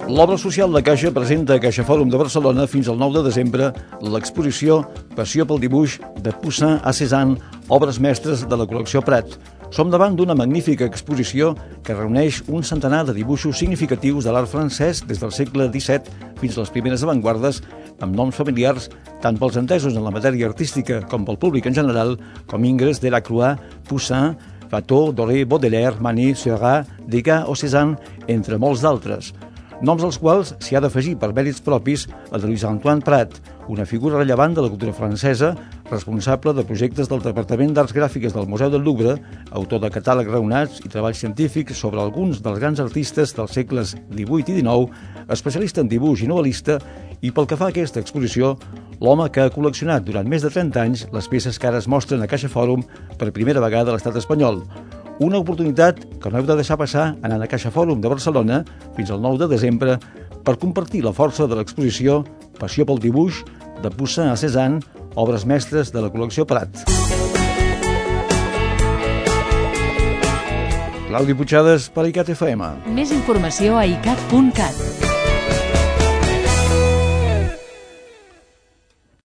L'obra social de Caixa presenta a Caixa Fòrum de Barcelona fins al 9 de desembre l'exposició Passió pel dibuix de Poussin a Cézanne, obres mestres de la col·lecció Prat. Som davant d'una magnífica exposició que reuneix un centenar de dibuixos significatius de l'art francès des del segle XVII fins a les primeres avantguardes, amb noms familiars tant pels entesos en la matèria artística com pel públic en general, com Ingres, Delacroix, Poussin, Watteau, Doré, Baudelaire, Manet, Seurat, Degas o Cézanne, entre molts d'altres. Noms als quals s'hi ha d'afegir per mèrits propis el de Louis-Antoine Prat, una figura rellevant de la cultura francesa, responsable de projectes del Departament d'Arts Gràfiques del Museu del Louvre, autor de catàlegs raonats i treballs científics sobre alguns dels grans artistes dels segles XVIII i XIX, especialista en dibuix i novel·lista, i pel que fa a aquesta exposició, l'home que ha col·leccionat durant més de 30 anys les peces que ara es mostren a Caixa Fòrum per primera vegada a l'estat espanyol. Una oportunitat que no heu de deixar passar anant a Caixa Fòrum de Barcelona fins al 9 de desembre per compartir la força de l'exposició Passió pel dibuix de Poussin a Cézanne, obres mestres de la col·lecció Prat. Claudi Puigades per ICAT FM. Més informació a icat.cat.